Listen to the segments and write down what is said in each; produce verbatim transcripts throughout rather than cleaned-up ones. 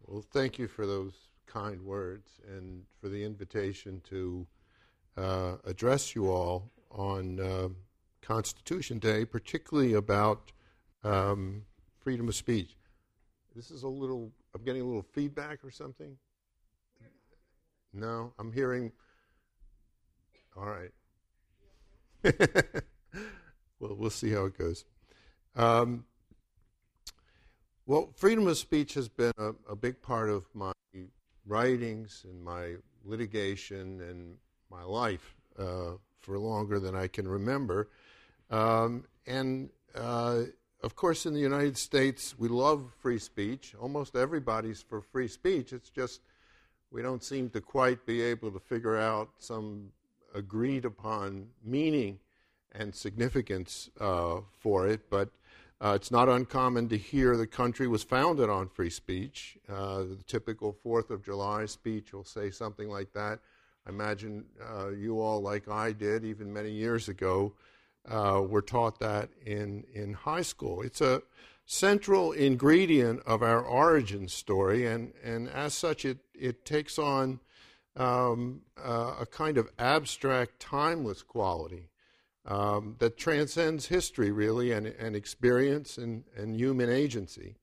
Well, thank you for those kind words and for the invitation to uh, address you all on uh, Constitution Day, particularly about um, freedom of speech. This is a little, I'm getting a little feedback or something? No, I'm hearing, all right. Well, we'll see how it goes. Um, well, freedom of speech has been a, a big part of my writings and my litigation and my life uh, for longer than I can remember. Um, and, uh, of course, in the United States, we love free speech. Almost everybody's for free speech. It's just we don't seem to quite be able to figure out some agreed-upon meaning and significance uh, for it. But uh, it's not uncommon to hear the country was founded on free speech. Uh, the typical fourth of July speech will say something like that. I imagine uh, you all, like I did, even many years ago, uh, were taught that in, in high school. It's a central ingredient of our origin story, and, and as such, it, it takes on um, uh, a kind of abstract, timeless quality um, that transcends history, really, and, and experience and, and human agency.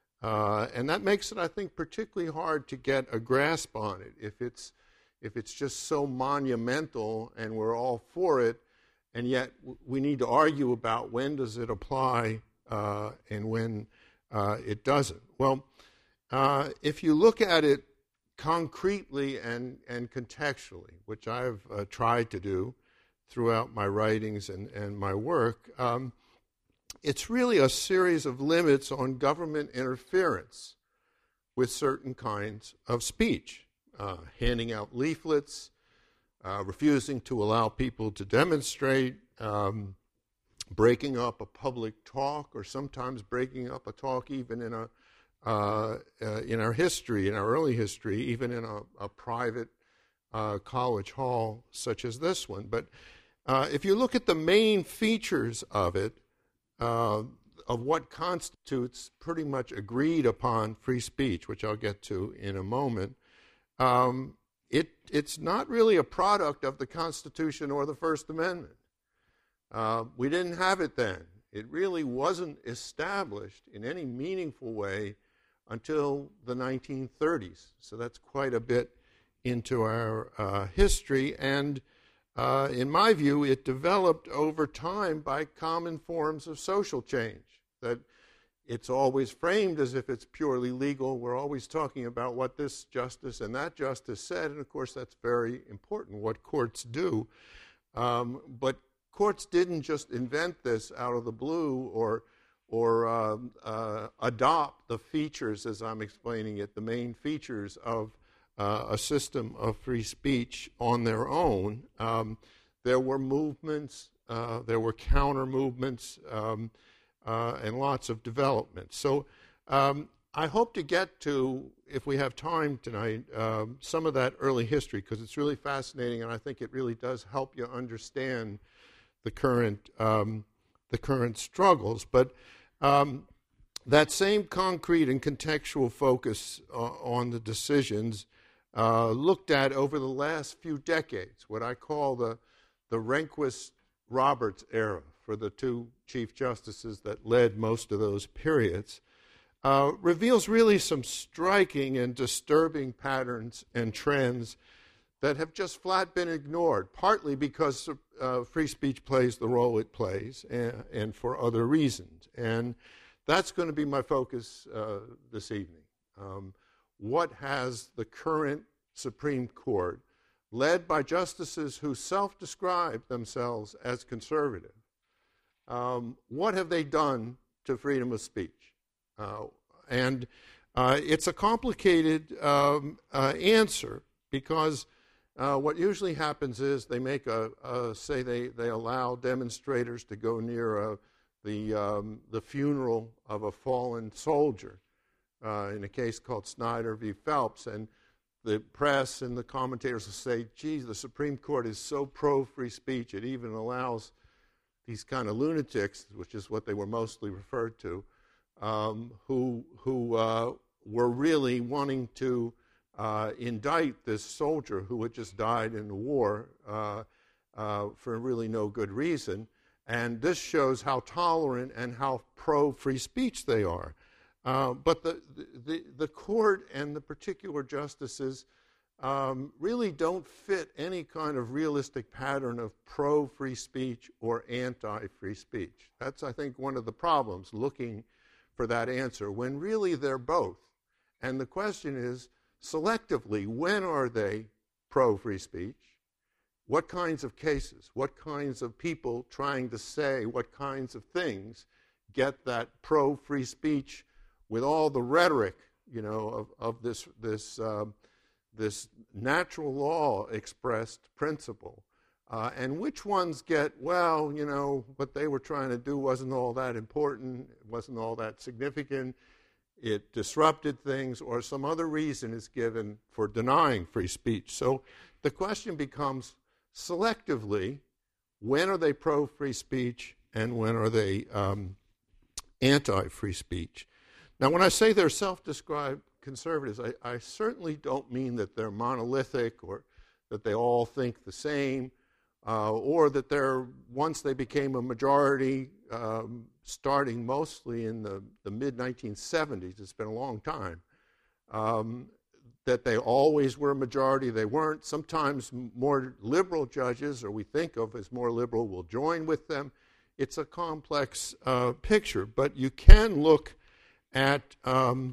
Uh, and that makes it, I think, particularly hard to get a grasp on it. If it's, if it's just so monumental and we're all for it, and yet we need to argue about when does it apply uh, and when uh, it doesn't. Well, uh, if you look at it concretely and, and contextually, which I've uh, tried to do throughout my writings and, and my work, um, it's really a series of limits on government interference with certain kinds of speech, uh, handing out leaflets, uh, refusing to allow people to demonstrate, um, breaking up a public talk, or sometimes breaking up a talk even in a uh, uh, in our history, in our early history, even in a, a private uh, college hall such as this one. But uh, if you look at the main features of it, uh, of what constitutes pretty much agreed upon free speech, which I'll get to in a moment, um, it it's not really a product of the Constitution or the First Amendment. Uh, we didn't have it then. It really wasn't established in any meaningful way until the nineteen thirties. So that's quite a bit into our uh, history. And uh, in my view, it developed over time by common forms of social change. That it's always framed as if it's purely legal. We're always talking about what this justice and that justice said. And of course, that's very important, what courts do. Um, but courts didn't just invent this out of the blue or or uh, uh, adopt the features, as I'm explaining it, the main features of uh, a system of free speech on their own. Um, there were movements, uh, there were counter movements, um, uh, and lots of development. So um, I hope to get to, if we have time tonight, um, some of that early history, because it's really fascinating, and I think it really does help you understand the current um, the current struggles. But um, that same concrete and contextual focus uh, on the decisions uh, looked at over the last few decades, what I call the the Rehnquist-Roberts era for the two Chief Justices that led most of those periods, uh, reveals really some striking and disturbing patterns and trends that have just flat been ignored, partly because uh, free speech plays the role it plays, and, and for other reasons. And that's going to be my focus uh, this evening. Um, what has the current Supreme Court, led by justices who self-describe themselves as conservative, um, what have they done to freedom of speech? Uh, and uh, it's a complicated um, uh, answer, because Uh, what usually happens is they make a, a say they, they allow demonstrators to go near a, the, um, the funeral of a fallen soldier uh, in a case called Snyder v. Phelps, and the press and the commentators will say, geez, the Supreme Court is so pro-free speech, it even allows these kind of lunatics, which is what they were mostly referred to, um, who, who uh, were really wanting to uh, indict this soldier who had just died in the war uh, uh, for really no good reason. And this shows how tolerant and how pro-free speech they are. Uh, but the, the, the court and the particular justices um, really don't fit any kind of realistic pattern of pro-free speech or anti-free speech. That's, I think, one of the problems, looking for that answer, when really they're both. And the question is, selectively, when are they pro-free speech? What kinds of cases, what kinds of people trying to say what kinds of things get that pro-free speech with all the rhetoric, you know, of, of this, this, uh, this natural law expressed principle? Uh, and which ones get, well, you know, what they were trying to do wasn't all that important, it wasn't all that significant, it disrupted things, or some other reason is given for denying free speech. So the question becomes, selectively, when are they pro-free speech and when are they um, anti-free speech? Now, when I say they're self-described conservatives, I, I certainly don't mean that they're monolithic or that they all think the same, uh, or that they're, once they became a majority, um, starting mostly in the, the mid nineteen seventies, it's been a long time, um, that they always were a majority. They weren't. Sometimes more liberal judges, or we think of as more liberal, will join with them. It's a complex uh, picture, but you can look at um,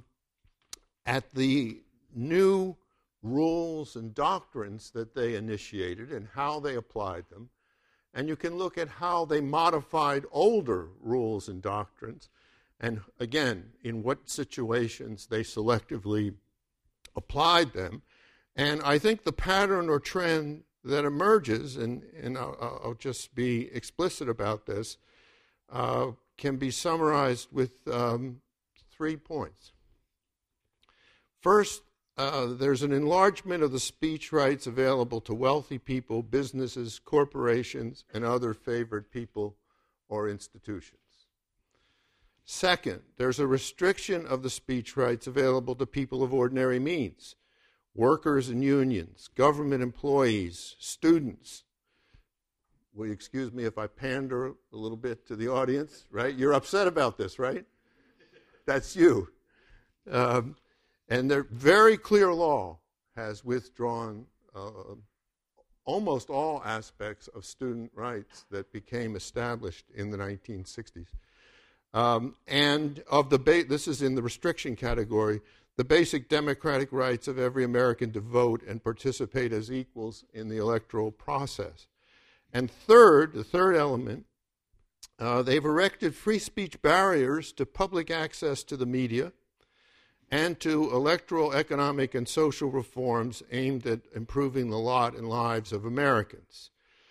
at the new rules and doctrines that they initiated and how they applied them, and you can look at how they modified older rules and doctrines, and again, in what situations they selectively applied them. And I think the pattern or trend that emerges, and, and I'll, I'll just be explicit about this, uh, can be summarized with um, three points. First, uh, there's an enlargement of the speech rights available to wealthy people, businesses, corporations, and other favored people or institutions. Second, there's a restriction of the speech rights available to people of ordinary means, workers and unions, government employees, students. Will you excuse me if I pander a little bit to the audience, right? You're upset about this, right? That's you. Um, and their very clear law has withdrawn uh, almost all aspects of student rights that became established in the nineteen sixties. Um, and of the ba- this is in the restriction category, the basic democratic rights of every American to vote and participate as equals in the electoral process. And third, the third element, uh, they've erected free speech barriers to public access to the media and to electoral, economic, and social reforms aimed at improving the lot and lives of Americans.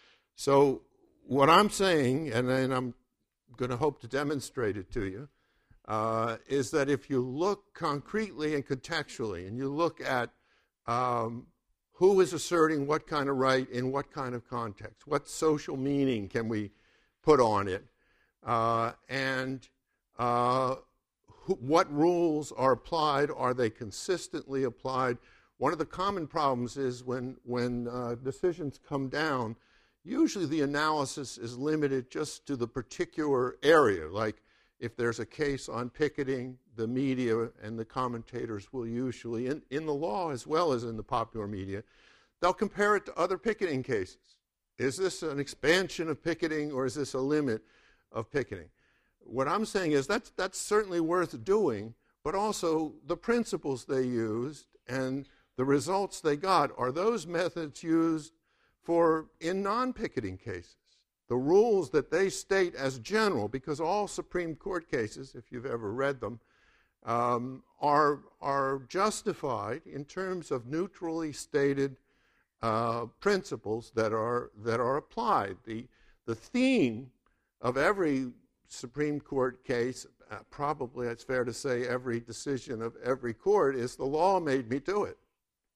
So what I'm saying, and then I'm going to hope to demonstrate it to you, uh, is that if you look concretely and contextually, and you look at um, who is asserting what kind of right in what kind of context, what social meaning can we put on it, uh, and uh, who, what rules are applied, are they consistently applied? One of the common problems is when, when uh, decisions come down, usually the analysis is limited just to the particular area. Like if there's a case on picketing, the media and the commentators will usually, in, in the law as well as in the popular media, they'll compare it to other picketing cases. Is this an expansion of picketing or is this a limit of picketing? What I'm saying is that's, that's certainly worth doing, but also the principles they used and the results they got, are those methods used for in non-picketing cases? The rules that they state as general, because all Supreme Court cases, if you've ever read them, um, are, are justified in terms of neutrally stated uh, principles that are, that are applied. The, the theme of every Supreme Court case, uh, probably it's fair to say every decision of every court, is the law made me do it.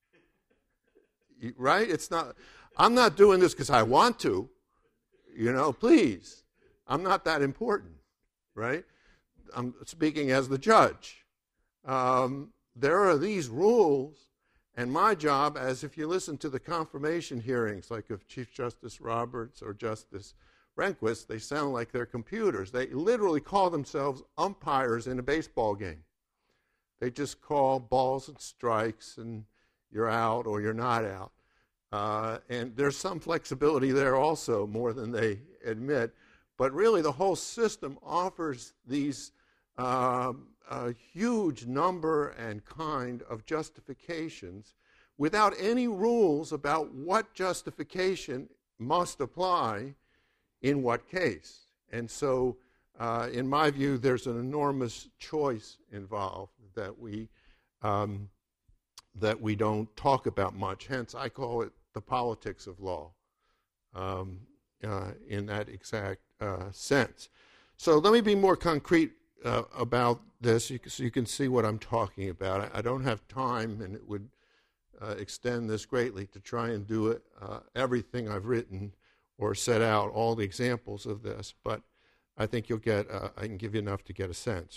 Right? It's not, I'm not doing this because I want to. You know, please. I'm not that important, right? I'm speaking as the judge. Um, there are these rules, and my job, as if you listen to the confirmation hearings, like of Chief Justice Roberts or Justice Rehnquist, they sound like they're computers. They literally call themselves umpires in a baseball game. They just call balls and strikes, and you're out or you're not out. Uh, and there's some flexibility there also, more than they admit. But really, the whole system offers these um, a huge number and kind of justifications without any rules about what justification must apply in what case. And so, uh, in my view, there's an enormous choice involved that we um, that we don't talk about much. Hence, I call it the politics of law um, uh, in that exact uh, sense. So let me be more concrete uh, about this so you can see what I'm talking about. I, I don't have time, and it would uh, extend this greatly to try and do it, uh, everything I've written or set out, all the examples of this, but I think you'll get, uh, I can give you enough to get a sense.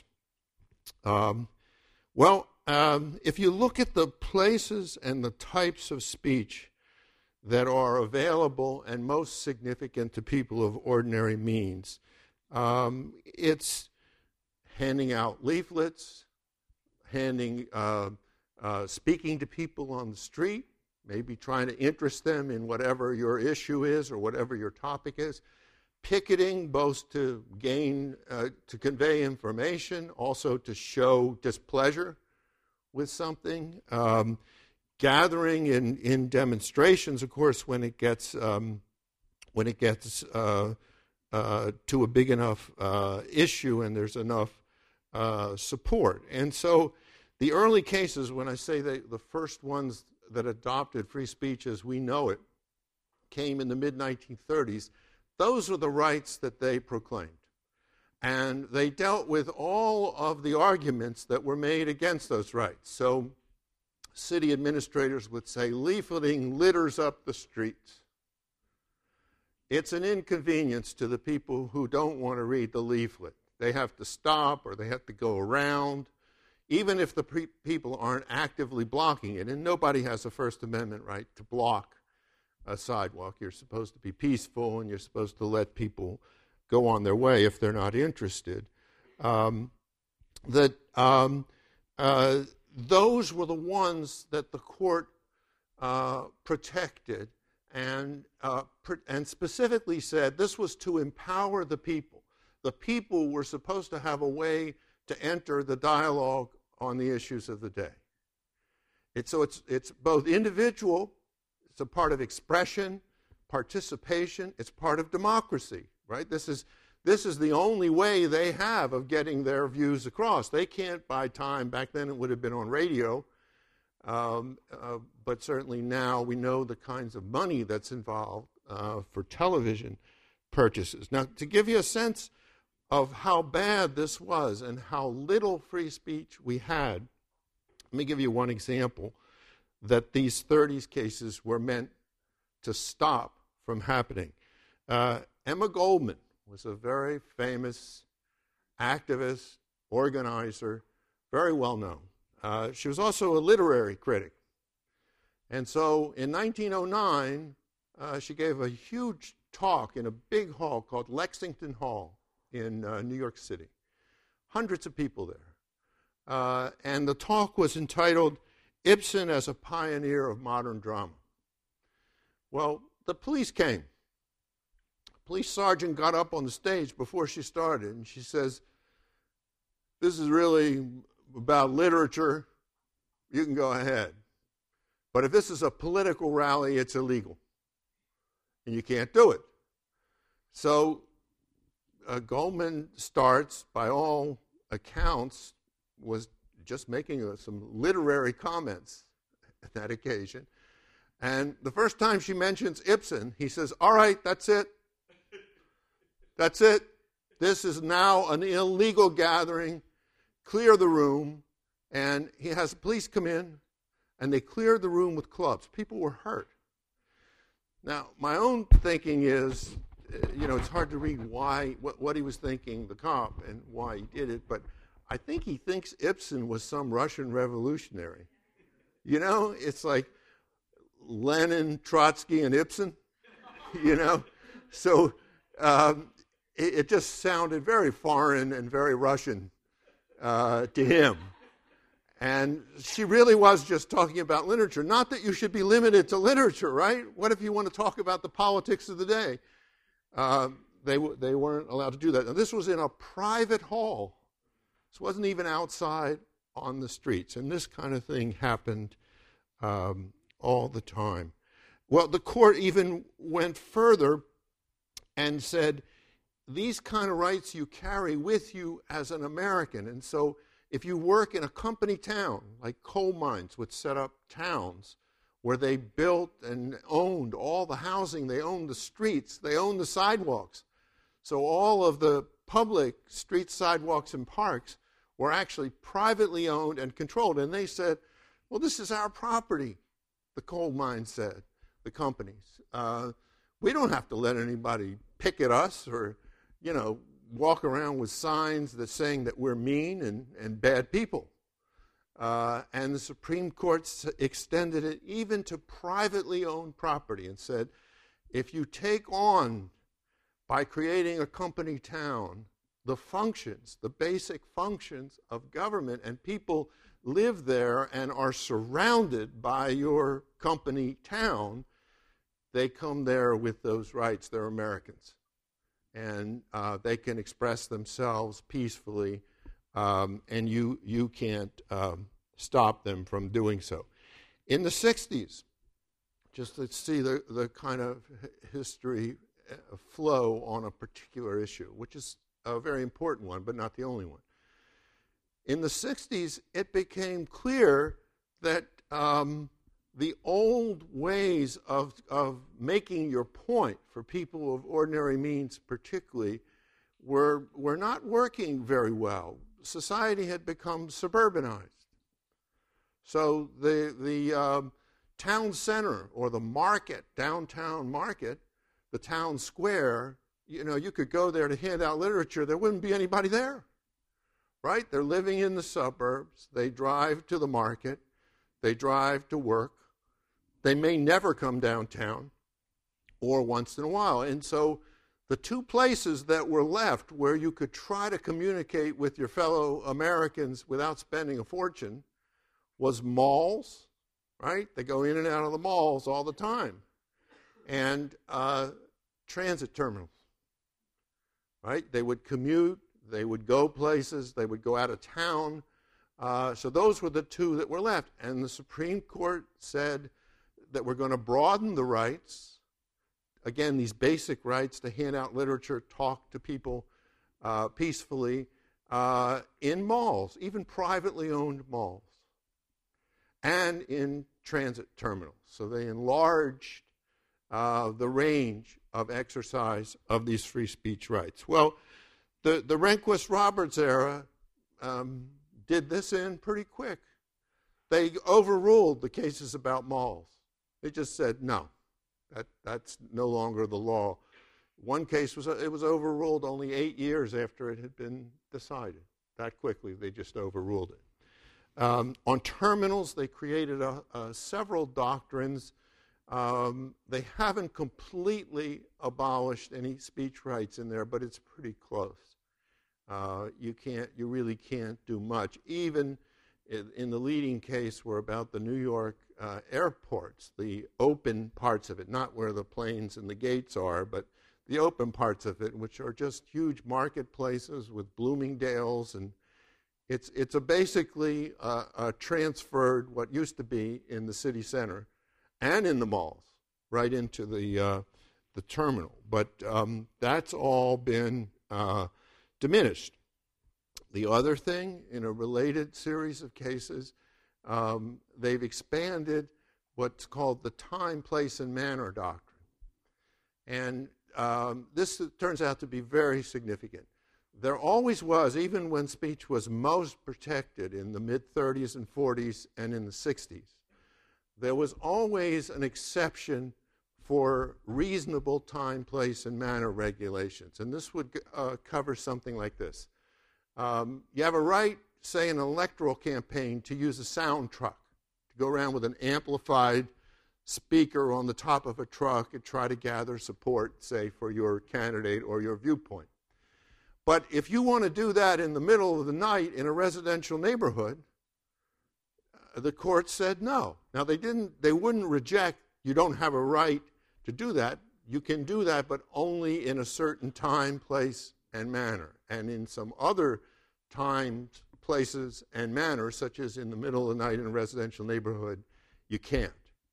Um, well, um, if you look at the places and the types of speech that are available and most significant to people of ordinary means, um, it's handing out leaflets, handing, uh, uh, speaking to people on the street, maybe trying to interest them in whatever your issue is or whatever your topic is, picketing both to gain, uh, to convey information, also to show displeasure with something, um, gathering in, in demonstrations, of course, when it gets um, when it gets uh, uh, to a big enough uh, issue and there's enough uh, support. And so the early cases, when I say they, the first ones that adopted free speech as we know it, came in the mid nineteen thirties, those were the rights that they proclaimed. And they dealt with all of the arguments that were made against those rights. So city administrators would say, leafleting litters up the streets. It's an inconvenience to the people who don't want to read the leaflet. They have to stop or they have to go around, even if the pre- people aren't actively blocking it. And nobody has a First Amendment right to block a sidewalk. You're supposed to be peaceful and you're supposed to let people go on their way if they're not interested. Um, that um, uh, those were the ones that the court uh, protected and uh, pr- and specifically said this was to empower the people. The people were supposed to have a way to enter the dialogue on the issues of the day. It's, so it's it's both individual, it's a part of expression, participation, it's part of democracy, right? This is this is the only way they have of getting their views across. They can't buy time. Back then it would have been on radio, um, uh, but certainly now we know the kinds of money that's involved uh, for television purchases. Now, to give you a sense of how bad this was and how little free speech we had, let me give you one example that these thirties cases were meant to stop from happening. Uh, Emma Goldman was a very famous activist, organizer, very well known. Uh, she was also a literary critic. And so in nineteen oh nine, uh, she gave a huge talk in a big hall called Lexington Hall in uh, New York City. Hundreds of people there. Uh, and the talk was entitled, Ibsen as a Pioneer of Modern Drama. Well, the police came. A police sergeant got up on the stage before she started, and she says, this is really about literature. You can go ahead. But if this is a political rally, it's illegal. And you can't do it. So uh, Goldman starts, by all accounts, was just making uh, some literary comments at that occasion. And the first time she mentions Ibsen, he says, all right, that's it. That's it. This is now an illegal gathering. Clear the room. And he has the police come in, and they cleared the room with clubs. People were hurt. Now, my own thinking is, you know, it's hard to read why, what, what he was thinking, the cop, and why he did it, but I think he thinks Ibsen was some Russian revolutionary. You know, it's like Lenin, Trotsky, and Ibsen, you know. So um, it, it just sounded very foreign and very Russian uh, to him. And she really was just talking about literature. Not that you should be limited to literature, right? What if you want to talk about the politics of the day? Uh, they, w- they weren't allowed to do that. Now, this was in a private hall. This wasn't even outside on the streets. And this kind of thing happened um, all the time. Well, the court even went further and said, these kind of rights you carry with you as an American. And so if you work in a company town, like coal mines would set up towns where they built and owned all the housing, they owned the streets, they owned the sidewalks. So all of the public streets, sidewalks, and parks were actually privately owned and controlled. And they said, well, this is our property, the coal mine said, the companies. Uh, we don't have to let anybody picket us or, you know, walk around with signs that saying that we're mean and, and bad people. Uh, and the Supreme Court s- extended it even to privately owned property and said, if you take on, by creating a company town, the functions, the basic functions of government, and people live there and are surrounded by your company town, they come there with those rights. They're Americans. And uh, they can express themselves peacefully, um, and you you can't um, stop them from doing so. In the sixties, just let's see the, the kind of history uh, flow on a particular issue, which is a very important one, but not the only one. In the sixties, it became clear that um, the old ways of, of making your point for people of ordinary means particularly were, were not working very well. Society had become suburbanized. So the, the um, town center or the market, downtown market, the town square, you know, you could go there to hand out literature. There wouldn't be anybody there, right? They're living in the suburbs. They drive to the market. They drive to work. They may never come downtown or once in a while. And so the two places that were left where you could try to communicate with your fellow Americans without spending a fortune was malls, right? They go in and out of the malls all the time. And uh, transit terminals, right? They would commute. They would go places. They would go out of town. Uh, so those were the two that were left. And the Supreme Court said that we're going to broaden the rights, again, these basic rights to hand out literature, talk to people uh, peacefully, uh, in malls, even privately owned malls, and in transit terminals. So they enlarged uh, the range of exercise of these free speech rights. Well, the, the Rehnquist-Roberts era um, did this in pretty quick. They overruled the cases about malls. They just said, no, that, that's no longer the law. One case, was it was overruled only eight years after it had been decided. That quickly, they just overruled it. Um, on terminals, they created a, a, several doctrines. Um, they haven't completely abolished any speech rights in there, but it's pretty close. Uh, you can't, you really can't do much. Even in, in the leading case were about the New York uh, airports, the open parts of it, not where the planes and the gates are, but the open parts of it, which are just huge marketplaces with Bloomingdale's, and it's it's a basically uh, a transferred what used to be in the city center and in the malls right into the uh, the terminal. But um, that's all been uh, diminished. The other thing, in a related series of cases, um, they've expanded what's called the time, place, and manner doctrine. And um, this turns out to be very significant. There always was, even when speech was most protected in the mid-thirties and forties and in the sixties, there was always an exception for reasonable time, place, and manner regulations. And this would uh, cover something like this. Um, you have a right, say, in an electoral campaign to use a sound truck, to go around with an amplified speaker on the top of a truck and try to gather support, say, for your candidate or your viewpoint. But if you want to do that in the middle of the night in a residential neighborhood, uh, the court said no. Now, they didn't, they wouldn't reject, you don't have a right to do that. You can do that, but only in a certain time, place, and manner. And in some other times, places, and manners, such as in the middle of the night in a residential neighborhood, you can't.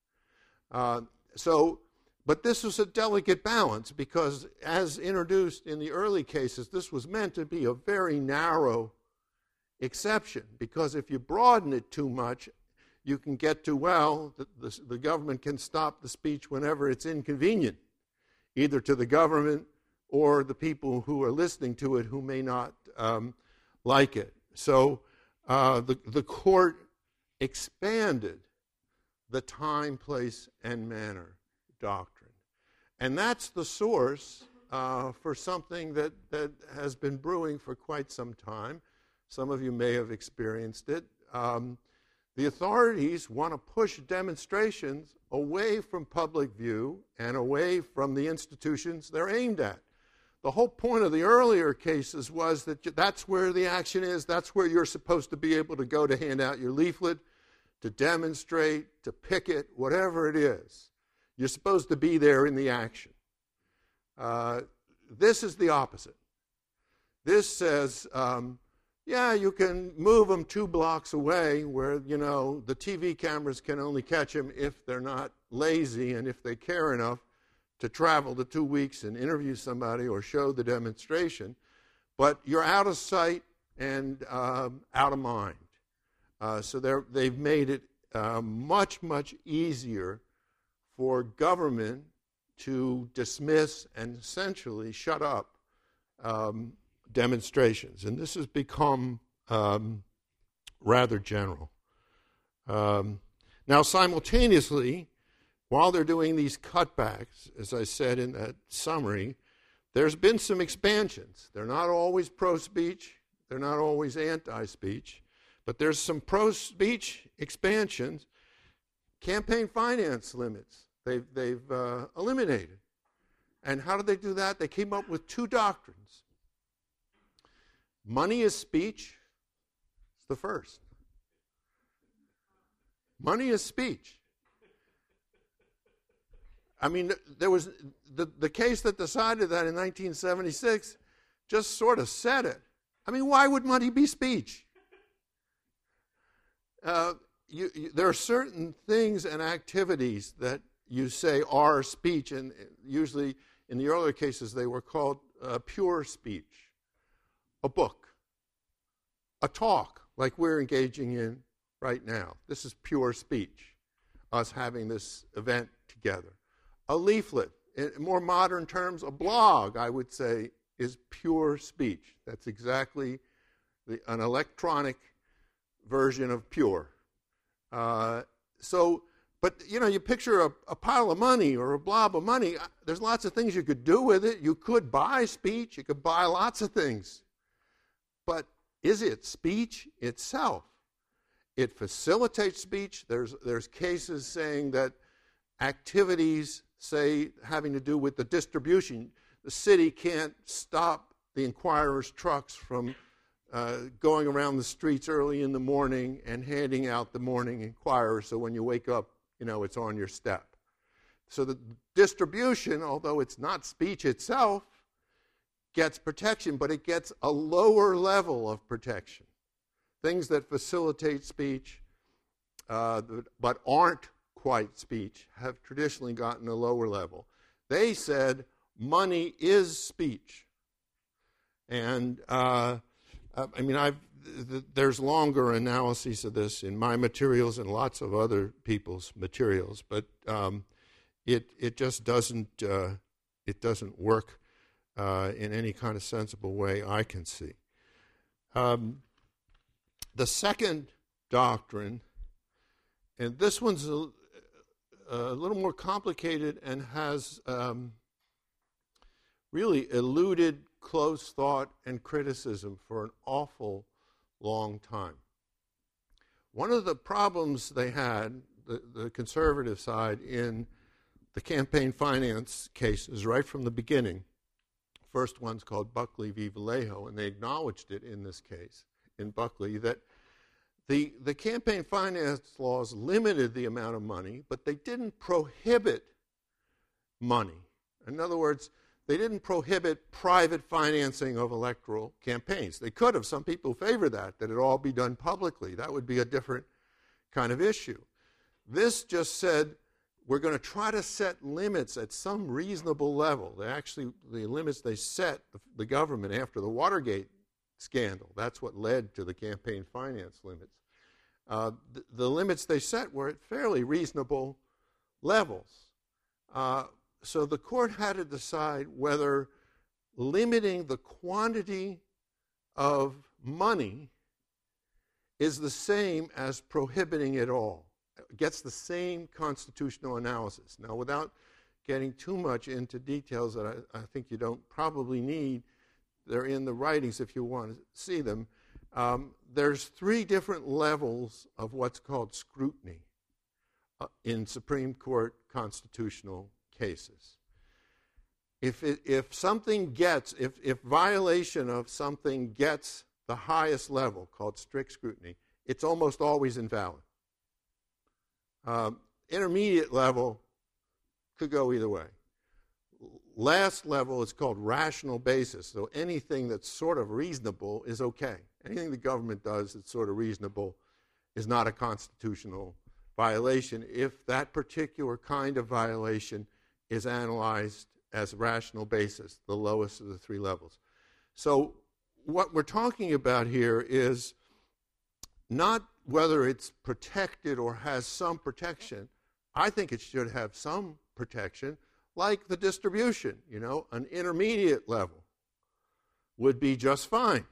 Uh, so, but this was a delicate balance because, as introduced in the early cases, this was meant to be a very narrow exception. Because if you broaden it too much, you can get to, well, the, the, the government can stop the speech whenever it's inconvenient, either to the government or the people who are listening to it who may not um, like it. So uh, the, the court expanded the time, place, and manner doctrine. And that's the source uh, for something that, that has been brewing for quite some time. Some of you may have experienced it. Um, the authorities want to push demonstrations away from public view and away from the institutions they're aimed at. The whole point of the earlier cases was that that's where the action is, that's where you're supposed to be able to go to hand out your leaflet, to demonstrate, to picket, whatever it is. You're supposed to be there in the action. Uh, this is the opposite. This says, um, yeah, you can move them two blocks away where, you know, the T V cameras can only catch them if they're not lazy and if they care enough to travel the two weeks and interview somebody or show the demonstration. But you're out of sight and um, out of mind. Uh, so they've made it uh, much, much easier for government to dismiss and essentially shut up um, demonstrations. And this has become um, rather general. Um, now, simultaneously, while they're doing these cutbacks, as I said in that summary, there's been some expansions. They're not always pro-speech. They're not always anti-speech. But there's some pro-speech expansions. Campaign finance limits they've, they've uh, eliminated. And how did they do that? They came up with two doctrines. Money is speech. It's the first. Money is speech. I mean, there was the, the case that decided that in nineteen seventy-six just sort of said it. I mean, why would money be speech? Uh, you, you, there are certain things and activities that you say are speech, and usually in the earlier cases they were called uh, pure speech. A book, a talk like we're engaging in right now. This is pure speech, us having this event together. A leaflet, in more modern terms, a blog, I would say, is pure speech. That's exactly the, an electronic version of pure. Uh, so, but, you know, you picture a, a pile of money or a blob of money. There's lots of things you could do with it. You could buy speech. You could buy lots of things. But is it speech itself? It facilitates speech. There's, there's cases saying that activities, say, having to do with the distribution, the city can't stop the Enquirer's trucks from uh, going around the streets early in the morning and handing out the morning Enquirer, so when you wake up, you know, it's on your step. So the distribution, although it's not speech itself, gets protection, but it gets a lower level of protection. Things that facilitate speech uh, but aren't quite speech have traditionally gotten a lower level. They said money is speech. And, uh, I mean, I've, th- there's longer analyses of this in my materials and lots of other people's materials, but um, it it just doesn't, uh, it doesn't work uh, in any kind of sensible way I can see. Um, the second doctrine, and this one's a, a little more complicated and has um, really eluded close thought and criticism for an awful long time. One of the problems they had, the, the conservative side, in the campaign finance cases right from the beginning, first one's called Buckley v. Vallejo, and they acknowledged it in this case, in Buckley, that the, the campaign finance laws limited the amount of money, but they didn't prohibit money. In other words, they didn't prohibit private financing of electoral campaigns. They could have. Some people favor that, that it all be done publicly. That would be a different kind of issue. This just said, we're going to try to set limits at some reasonable level. They actually, the limits they set, the, the government, after the Watergate scandal, that's what led to the campaign finance limits. Uh, the, the limits they set were at fairly reasonable levels. Uh, so the court had to decide whether limiting the quantity of money is the same as prohibiting it all. Gets the same constitutional analysis. Now, without getting too much into details that I, I think you don't probably need, they're in the writings if you want to see them. Um, there's three different levels of what's called scrutiny uh, in Supreme Court constitutional cases. If, it, if something gets, if, if violation of something gets the highest level, called strict scrutiny, it's almost always invalid. Um, intermediate level could go either way. Last level is called rational basis. So anything that's sort of reasonable is okay. Anything the government does that's sort of reasonable is not a constitutional violation if that particular kind of violation is analyzed as rational basis, the lowest of the three levels. So what we're talking about here is not whether it's protected or has some protection. I think it should have some protection, like the distribution. You know, an intermediate level would be just fine.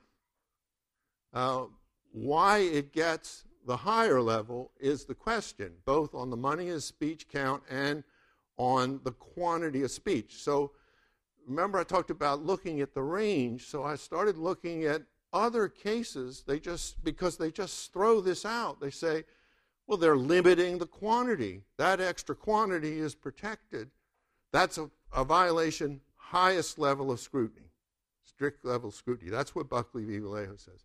Uh, why it gets the higher level is the question, both on the money as speech count and on the quantity of speech. So remember I talked about looking at the range, so I started looking at other cases. They just, because they just throw this out, they say, well, they're limiting the quantity. That extra quantity is protected. That's a, a violation, highest level of scrutiny, strict level of scrutiny. That's what Buckley v. Vallejo says.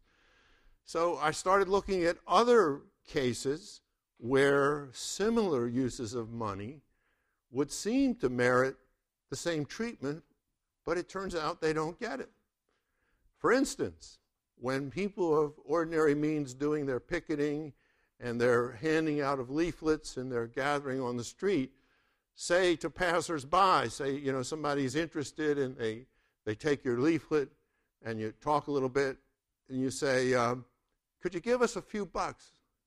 So I started looking at other cases where similar uses of money would seem to merit the same treatment, but it turns out they don't get it. For instance, when people of ordinary means doing their picketing and they're handing out of leaflets and they're gathering on the street, say to passersby, say, you know, somebody's interested and they, they take your leaflet and you talk a little bit and you say, um, could you give us a few bucks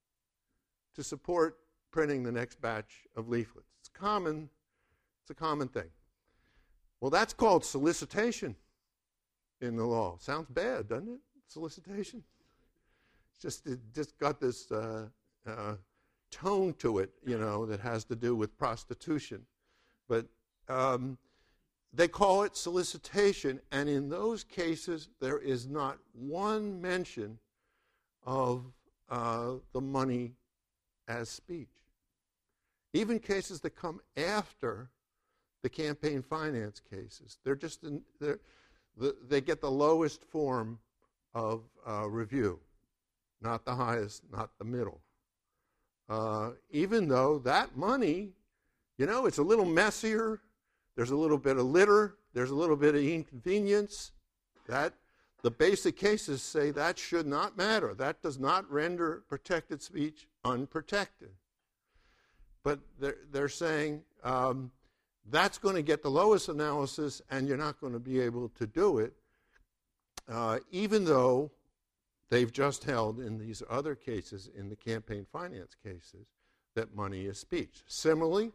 to support printing the next batch of leaflets? It's common, it's a common thing. Well, that's called solicitation in the law. Sounds bad, doesn't it? Solicitation. It's just, it just got this uh, uh, tone to it, you know, that has to do with prostitution. But um, they call it solicitation, and in those cases, there is not one mention of uh, the money as speech. Even cases that come after the campaign finance cases, they're just in, they're, the, they get the lowest form of uh, review, not the highest, not the middle. Uh, even though that money, you know, it's a little messier, there's a little bit of litter, there's a little bit of inconvenience. That the basic cases say that should not matter. That does not render protected speech unprotected. But they're, they're saying um, that's going to get the lowest analysis, and you're not going to be able to do it, uh, even though they've just held in these other cases, in the campaign finance cases, that money is speech. Similarly,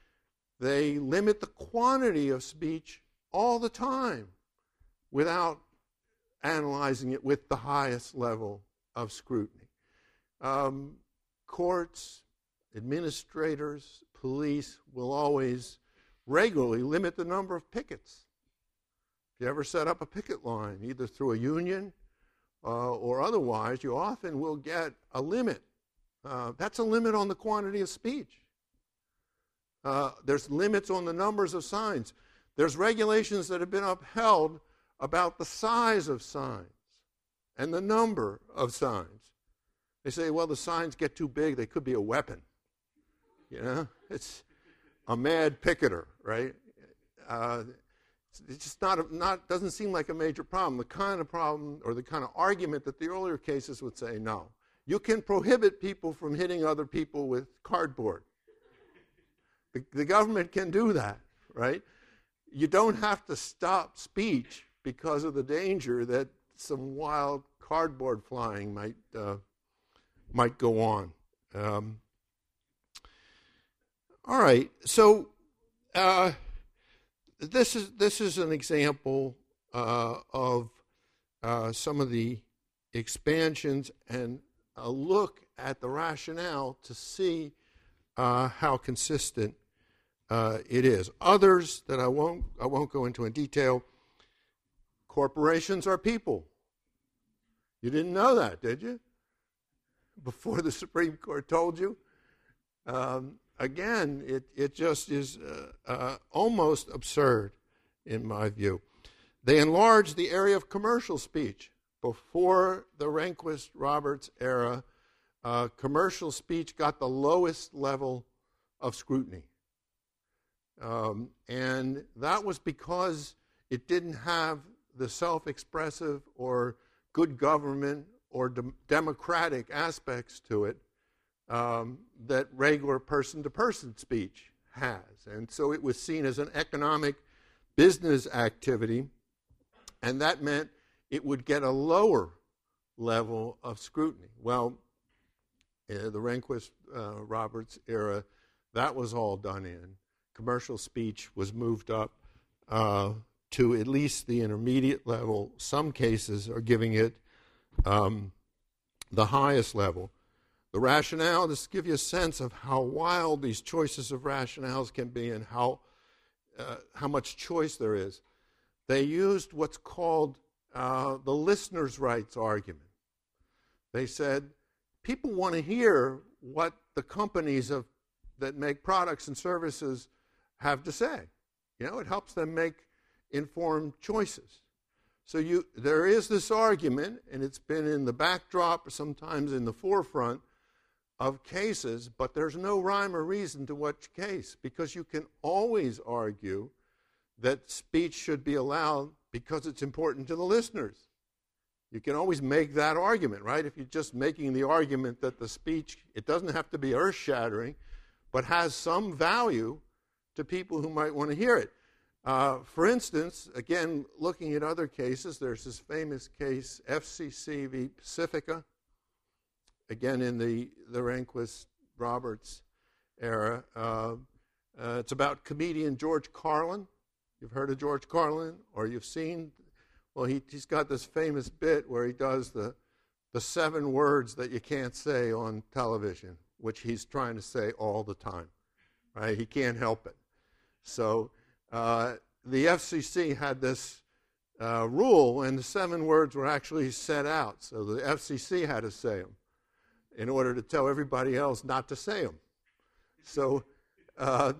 they limit the quantity of speech all the time without analyzing it with the highest level of scrutiny. Um, courts, administrators, police will always regularly limit the number of pickets. If you ever set up a picket line, either through a union uh, or otherwise, you often will get a limit. Uh, that's a limit on the quantity of speech. Uh, there's limits on the numbers of signs. There's regulations that have been upheld about the size of signs and the number of signs. They say, well, the signs get too big, they could be a weapon. You know, it's a mad picketer, right? Uh, it's just not, a, not, doesn't seem like a major problem. The kind of problem or the kind of argument that the earlier cases would say, no. You can prohibit people from hitting other people with cardboard. The, the government can do that, right? You don't have to stop speech because of the danger that some wild cardboard flying might uh, might go on. Um, all right, so uh, this is this is an example uh, of uh, some of the expansions and a look at the rationale to see uh, how consistent uh, it is. Others that I won't I won't go into in detail. Corporations are people. You didn't know that, did you? Before the Supreme Court told you? Um, again, it, it just is uh, uh, almost absurd in my view. They enlarged the area of commercial speech. Before the Rehnquist-Roberts era, uh, commercial speech got the lowest level of scrutiny. Um, and that was because it didn't have the self-expressive or good government or de- democratic aspects to it um, that regular person-to-person speech has. And so it was seen as an economic business activity, and that meant it would get a lower level of scrutiny. Well, uh, the Rehnquist-Roberts uh, era, that was all done in. Commercial speech was moved up uh, to at least the intermediate level. Some cases are giving it um, the highest level. The rationale, just to give you a sense of how wild these choices of rationales can be and how uh, how much choice there is. They used what's called uh, the listener's rights argument. They said, people want to hear what the companies of, that make products and services have to say. You know, it helps them make informed choices. So you, there is this argument, and it's been in the backdrop or sometimes in the forefront of cases, but there's no rhyme or reason to which case, because you can always argue that speech should be allowed because it's important to the listeners. You can always make that argument, right? If you're just making the argument that the speech, it doesn't have to be earth-shattering, but has some value to people who might want to hear it. Uh, for instance, again, looking at other cases, there's this famous case, F C C v. Pacifica, again in the, the Rehnquist-Roberts era. Uh, uh, it's about comedian George Carlin. You've heard of George Carlin, or you've seen, well, he, he's got this famous bit where he does the, the seven words that you can't say on television, which he's trying to say all the time, right? He can't help it. So uh, the F C C had this uh, rule, and the seven words were actually set out. So the F C C had to say them in order to tell everybody else not to say them. So uh,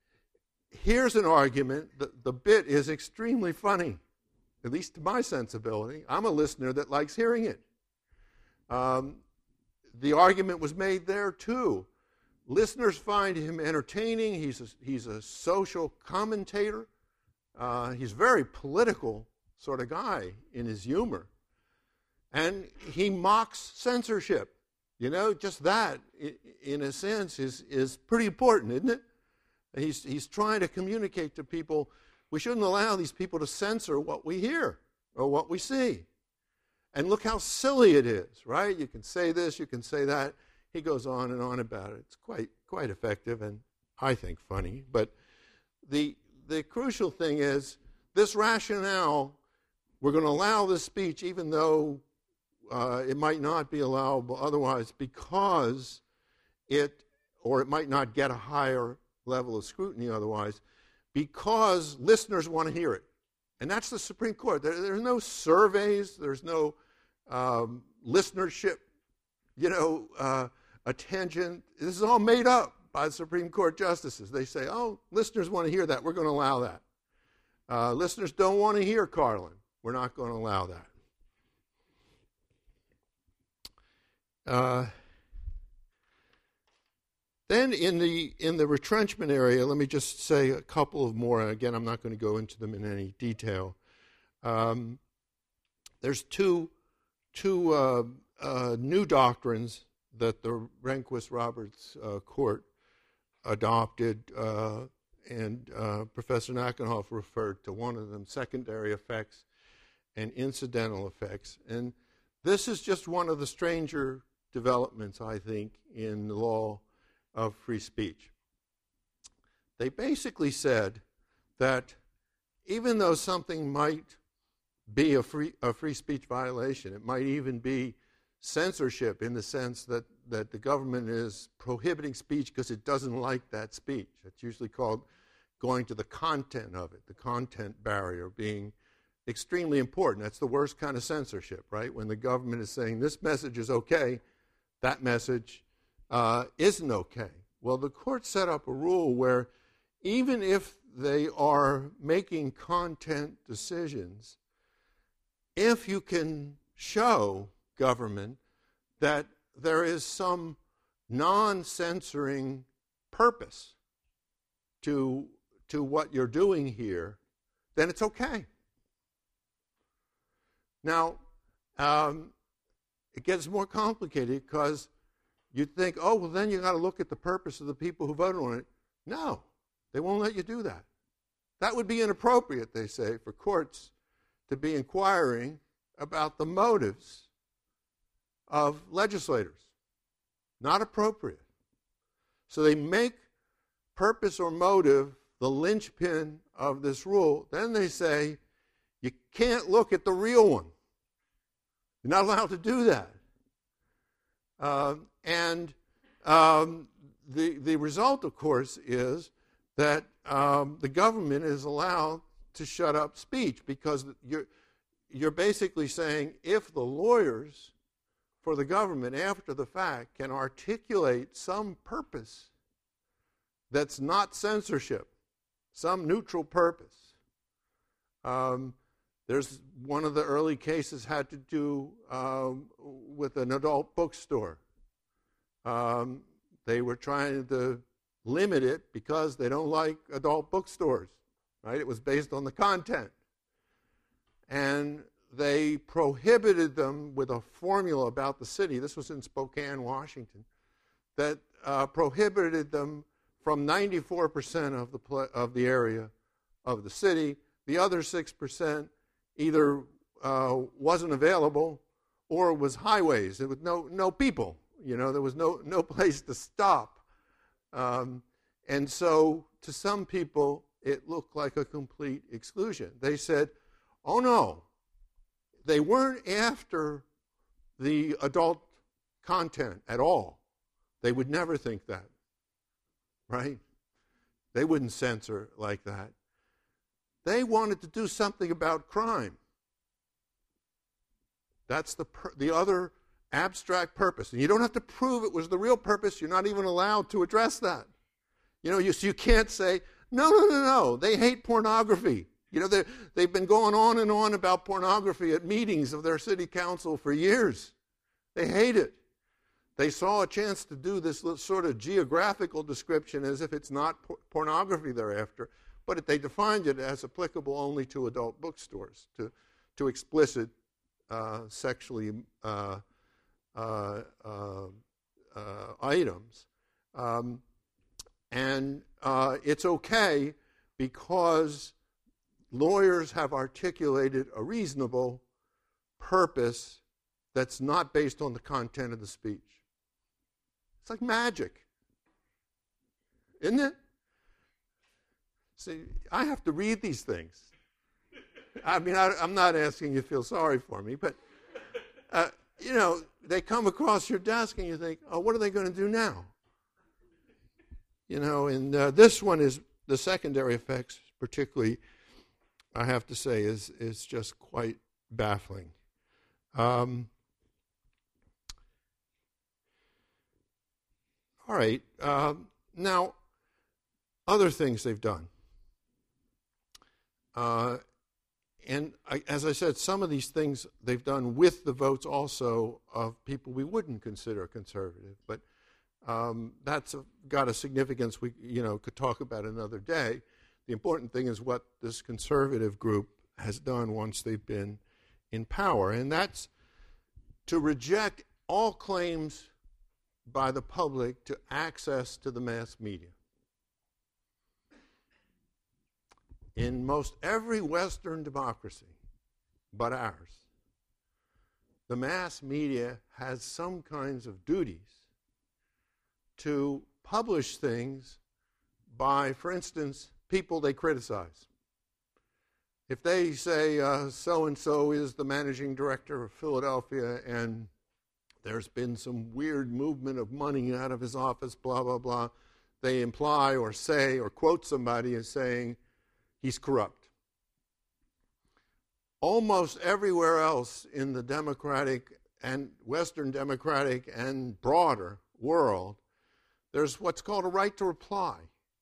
here's an argument. The, the bit is extremely funny, at least to my sensibility. I'm a listener that likes hearing it. Um, the argument was made there, too. Listeners find him entertaining. He's a, he's a social commentator. Uh, he's a very political sort of guy in his humor. And he mocks censorship. You know, just that, in a sense, is, is pretty important, isn't it? He's, he's trying to communicate to people, we shouldn't allow these people to censor what we hear or what we see. And look how silly it is, right? You can say this, you can say that. He goes on and on about it. It's quite quite effective and I think funny. But the the crucial thing is this rationale, we're going to allow this speech even though uh, it might not be allowable otherwise because it, or it might not get a higher level of scrutiny otherwise, because listeners want to hear it. And that's the Supreme Court. There, there's no surveys. There's no um, listenership, you know, uh, attention. This is all made up by the Supreme Court justices. They say, oh, listeners want to hear that. We're going to allow that. Uh, listeners don't want to hear Carlin. We're not going to allow that. Uh, then in the in the retrenchment area, let me just say a couple of more. Again, I'm not going to go into them in any detail. Um, there's two two uh, uh, new doctrines that the Rehnquist-Roberts uh, court adopted, uh, and uh, Professor Nachenhoff referred to one of them: secondary effects and incidental effects. And this is just one of the stranger developments, I think, in the law of free speech. They basically said that even though something might be a free, a free speech violation, it might even be censorship in the sense that, that the government is prohibiting speech because it doesn't like that speech. It's usually called going to the content of it, the content barrier being extremely important. That's the worst kind of censorship, right? When the government is saying this message is okay, that message uh, isn't okay. Well, the court set up a rule where even if they are making content decisions, if you can show government that there is some non-censoring purpose to, to what you're doing here, then it's okay. Now, um, it gets more complicated because you think, oh, well, then you got to look at the purpose of the people who voted on it. No, they won't let you do that. That would be inappropriate, they say, for courts to be inquiring about the motives of legislators. Not appropriate. So they make purpose or motive the linchpin of this rule. Then they say, you can't look at the real one. You're not allowed to do that. Uh, and um, the, the result, of course, is that um, the government is allowed to shut up speech because you're, you're basically saying if the lawyers for the government after the fact can articulate some purpose that's not censorship, some neutral purpose. Um, There's one of the early cases had to do um, with an adult bookstore. Um, they were trying to limit it because they don't like adult bookstores, right? It was based on the content. And they prohibited them with a formula about the city. This was in Spokane, Washington, that uh, prohibited them from ninety-four percent of the pl- of the area of the city. The other six percent either uh, wasn't available or was highways. There was no no people. You know, there was no no place to stop. Um, and so to some people, it looked like a complete exclusion. They said, oh no, they weren't after the adult content at all. They would never think that, right? They wouldn't censor like that. They wanted to do something about crime. That's the per- the other abstract purpose. And you don't have to prove it was the real purpose. You're not even allowed to address that. You know, you, so you can't say, no, no, no, no, they hate pornography. You know, they've been going on and on about pornography at meetings of their city council for years. They hate it. They saw a chance to do this sort of geographical description as if it's not por- pornography they're after. But they defined it as applicable only to adult bookstores, to, to explicit uh, sexually uh, uh, uh, uh, items. Um, and uh, it's okay because lawyers have articulated a reasonable purpose that's not based on the content of the speech. It's like magic, isn't it? See, I have to read these things. I mean, I, I'm not asking you to feel sorry for me, but, uh, you know, they come across your desk and you think, oh, what are they going to do now? You know, and uh, this one is the secondary effects, particularly I have to say, is is just quite baffling. Um, all right. Uh, now, other things they've done. Uh, and I, as I said, some of these things they've done with the votes also of people we wouldn't consider conservative. But um, that's a, got a significance we you know could talk about another day. The important thing is what this conservative group has done once they've been in power, and that's to reject all claims by the public to access to the mass media. In most every Western democracy but ours, the mass media has some kinds of duties to publish things by, for instance, people they criticize. If they say uh, so-and-so is the managing director of Philadelphia and there's been some weird movement of money out of his office, blah, blah, blah, they imply or say or quote somebody as saying he's corrupt. Almost everywhere else in the democratic and Western democratic and broader world, there's what's called a right to reply.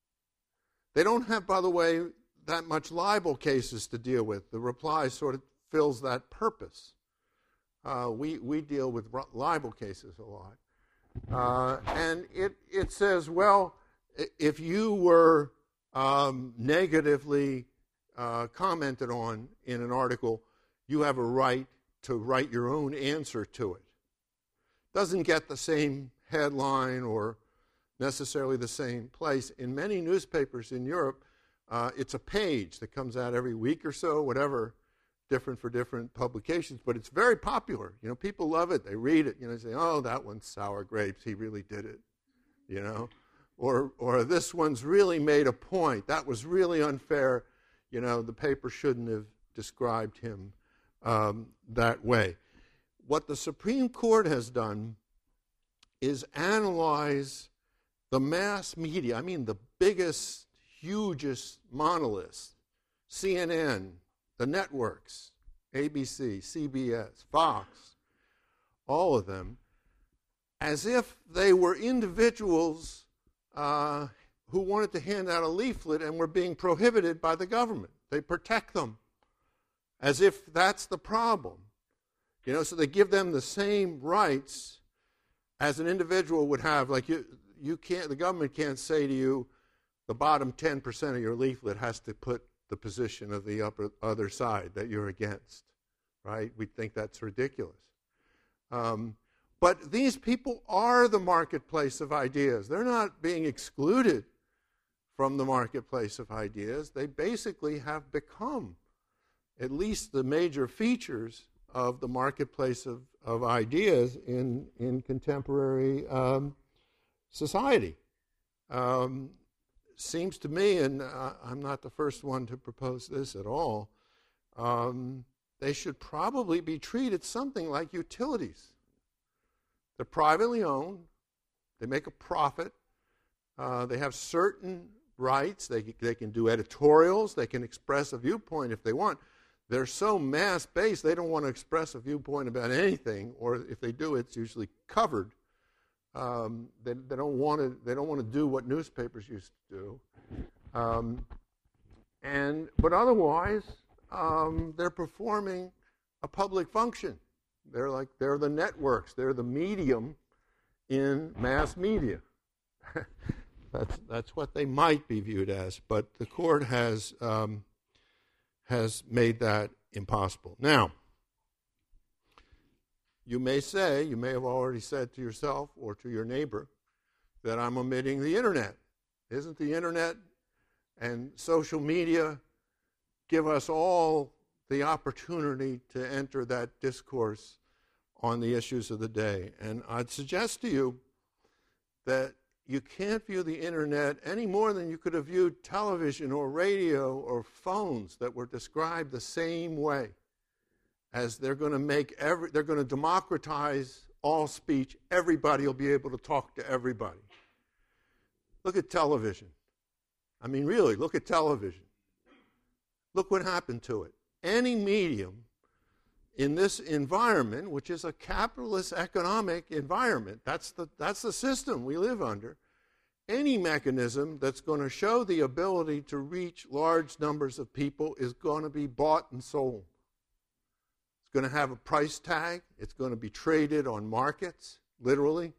They don't have, by the way, that much libel cases to deal with. The reply sort of fills that purpose. Uh, we, we deal with libel cases a lot. Uh, and it, it says, well, if you were um, negatively uh, commented on in an article, you have a right to write your own answer to it. Doesn't get the same headline or necessarily the same place. In many newspapers in Europe, uh, it's a page that comes out every week or so, whatever, different for different publications, but it's very popular. You know, people love it. They read it. You know, they say, oh, that one's sour grapes. He really did it. You know, or or this one's really made a point. That was really unfair. You know, the paper shouldn't have described him um, that way. What the Supreme Court has done is analyze the mass media. I mean, the biggest, hugest monoliths, C N N, the networks, A B C, C B S, Fox, all of them, as if they were individuals uh, who wanted to hand out a leaflet and were being prohibited by the government. They protect them as if that's the problem. You know, so they give them the same rights as an individual would have. Like you, you can't, the government can't say to you, the bottom ten percent of your leaflet has to put the position of the upper, other side that you're against, right? We think that's ridiculous. Um, but these people are the marketplace of ideas. They're not being excluded from the marketplace of ideas. They basically have become at least the major features of the marketplace of, of ideas in, in contemporary um, society. Um, seems to me, and uh, I'm not the first one to propose this at all, um, they should probably be treated something like utilities. They're privately owned. They make a profit. Uh, they have certain rights. They, they can do editorials. They can express a viewpoint if they want. They're so mass-based, they don't want to express a viewpoint about anything, or if they do, it's usually covered. Um, they, they don't want to. They don't want to do what newspapers used to do. Um, and but otherwise, um, they're performing a public function. They're like they're the networks. They're the medium in mass media. that's that's what they might be viewed as. But the court has. Um, has made that impossible. Now, you may say, you may have already said to yourself or to your neighbor that I'm omitting the internet. Isn't the internet and social media give us all the opportunity to enter that discourse on the issues of the day? And I'd suggest to you that you can't view the internet any more than you could have viewed television or radio or phones that were described the same way, as they're going to make every, they're going to democratize all speech. Everybody will be able to talk to everybody. Look at television. I mean, really, look at television. look what happened to it. Any medium in this environment, which is a capitalist economic environment, that's the, that's the system we live under, any mechanism that's going to show the ability to reach large numbers of people is going to be bought and sold. It's going to have a price tag. It's going to be traded on markets, literally.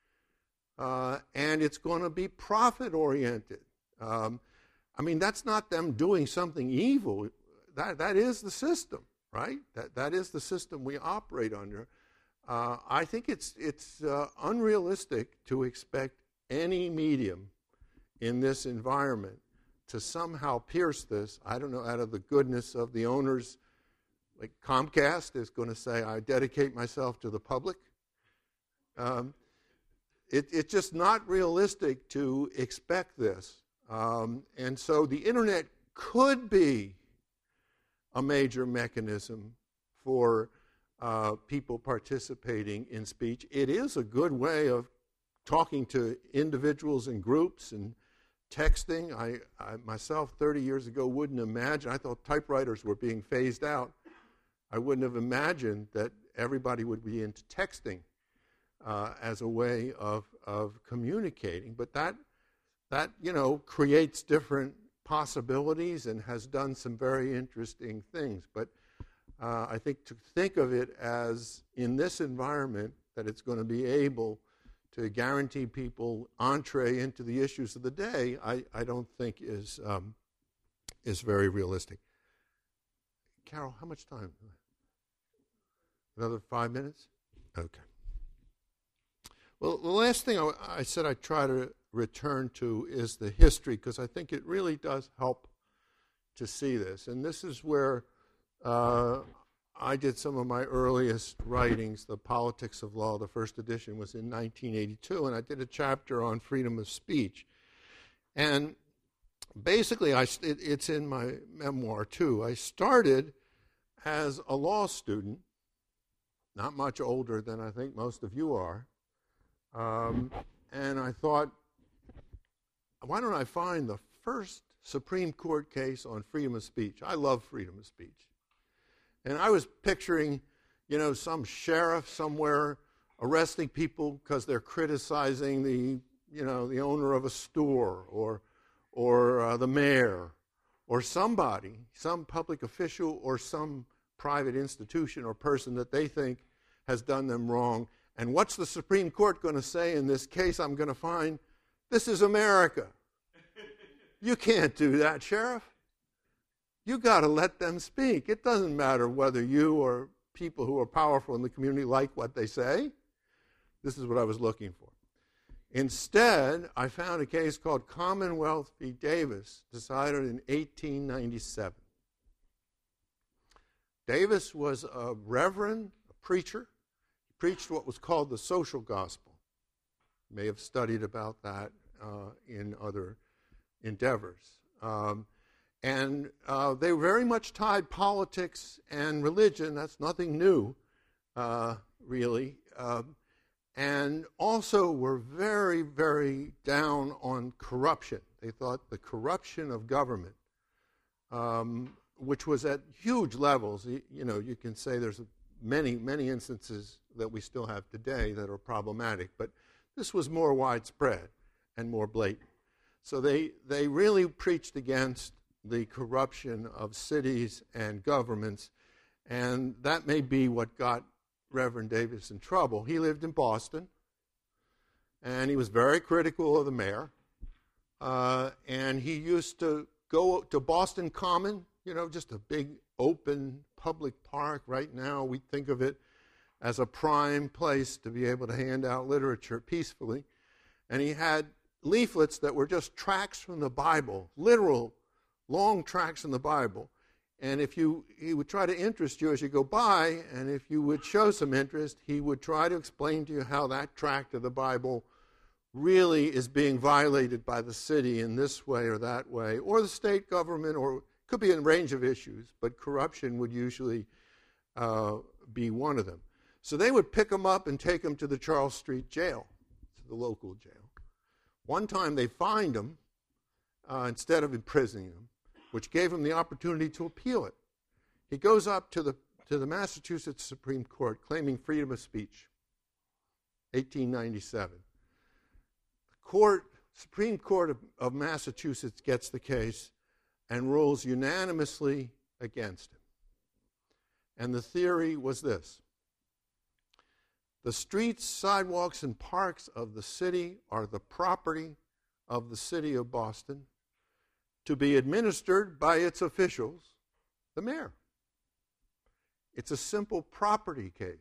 Uh, and it's going to be profit-oriented. Um, I mean, that's not them doing something evil. That, that is the system, right? That, that is the system we operate under. Uh, I think it's, it's uh, unrealistic to expect any medium in this environment to somehow pierce this. I don't know, out of the goodness of the owners, like Comcast is going to say, I dedicate myself to the public. Um, it, it's just not realistic to expect this. Um, and so the internet could be a major mechanism for uh, people participating in speech. It is a good way of talking to individuals and groups and texting. I, I myself, thirty years ago, wouldn't imagine. I thought typewriters were being phased out. I wouldn't have imagined that everybody would be into texting uh, as a way of, of communicating. But that, that, you know, creates different possibilities and has done some very interesting things. But uh, I think to think of it as, in this environment, that it's going to be able to guarantee people entree into the issues of the day, I, I don't think is um, is very realistic. Carol, how much time? Another five minutes? Okay. Well, the last thing I, I said I'd try to return to is the history, because I think it really does help to see this. And this is where uh, I did some of my earliest writings. The Politics of Law, the first edition, was in nineteen eighty-two, and I did a chapter on freedom of speech. And basically, I, it, it's in my memoir, too. I started as a law student, not much older than I think most of you are, um, and I thought, why don't I find the first Supreme Court case on freedom of speech? I love freedom of speech. And I was picturing, you know, some sheriff somewhere arresting people because they're criticizing the, you know, the owner of a store or, or uh, the mayor or somebody, some public official or some private institution or person that they think has done them wrong. And what's the Supreme Court going to say in this case? I'm going to find, this is America. You can't do that, Sheriff. You got to let them speak. It doesn't matter whether you or people who are powerful in the community like what they say. This is what I was looking for. Instead, I found a case called Commonwealth v. Davis, decided in eighteen ninety-seven. Davis was a reverend, a preacher. He preached what was called the social gospel. You may have studied about that uh, in other endeavors. Um, and uh, they very much tied politics and religion. That's nothing new, uh, really. Uh, and also were very, very down on corruption. They thought the corruption of government, um, which was at huge levels. You, you know, you can say there's many, many instances that we still have today that are problematic, but this was more widespread and more blatant. So they, they really preached against the corruption of cities and governments, and that may be what got Reverend Davis in trouble. He lived in Boston, and he was very critical of the mayor, uh, and he used to go to Boston Common, you know, just a big open public park. Right now we think of it as a prime place to be able to hand out literature peacefully, and he had leaflets that were just tracts from the Bible, literal long tracts from the Bible. And if you, he would try to interest you as you go by, and if you would show some interest, he would try to explain to you how that tract of the Bible really is being violated by the city in this way or that way, or the state government, or it could be a range of issues, but corruption would usually uh, be one of them. So they would pick him up and take him to the Charles Street jail, to the local jail. One time they fined him, uh, instead of imprisoning him, which gave him the opportunity to appeal it. He goes up to the, to the Massachusetts Supreme Court claiming freedom of speech, eighteen ninety-seven. The court, Supreme Court of, of Massachusetts gets the case and rules unanimously against him. And the theory was this: the streets, sidewalks, and parks of the city are the property of the city of Boston, to be administered by its officials, the mayor. It's a simple property case.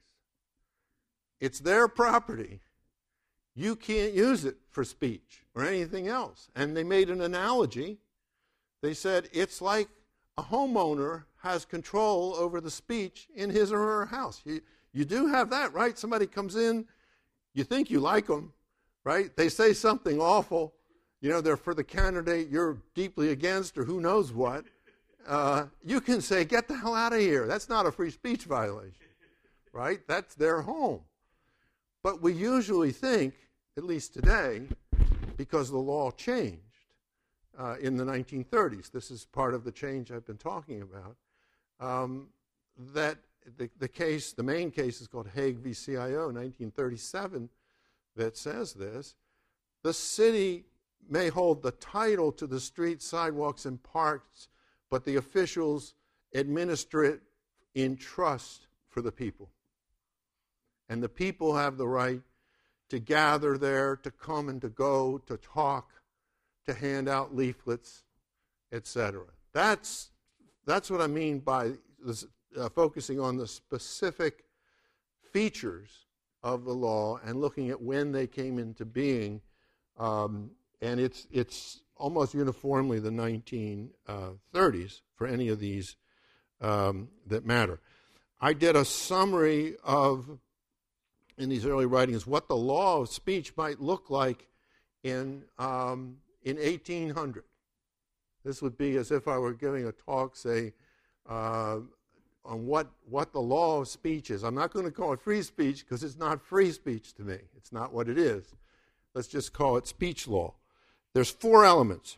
It's their property. You can't use it for speech or anything else. And they made an analogy. They said it's like a homeowner has control over the speech in his or her house. You, you do have that, right? Somebody comes in, you think you like them, right? They say something awful. You know, they're for the candidate you're deeply against or who knows what. Uh, you can say, get the hell out of here. That's not a free speech violation, right? That's their home. But we usually think, at least today, because the law changed uh, in the nineteen thirties, this is part of the change I've been talking about, um, that the, the case, the main case is called Hague v. C I O, nineteen thirty-seven, that says this: the city may hold the title to the streets, sidewalks, and parks, but the officials administer it in trust for the people. And the people have the right to gather there, to come and to go, to talk, to hand out leaflets, et cetera. That's, that's what I mean by this, uh, focusing on the specific features of the law and looking at when they came into being. Um, and it's, it's almost uniformly the nineteen thirties for any of these um, that matter. I did a summary of, in these early writings, what the law of speech might look like in, um, in eighteen hundred. This would be as if I were giving a talk, say, uh, on what, what the law of speech is. I'm not going to call it free speech because it's not free speech to me. It's not what it is. Let's just call it speech law. There's four elements.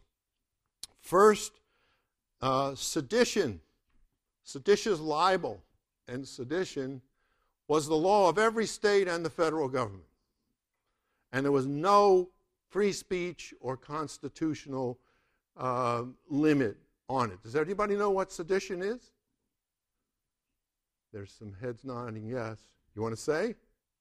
First, uh, sedition. Seditious libel and sedition was the law of every state and the federal government. And there was no free speech or constitutional uh, limit on it. Does everybody know what sedition is? There's some heads nodding yes. You want to say?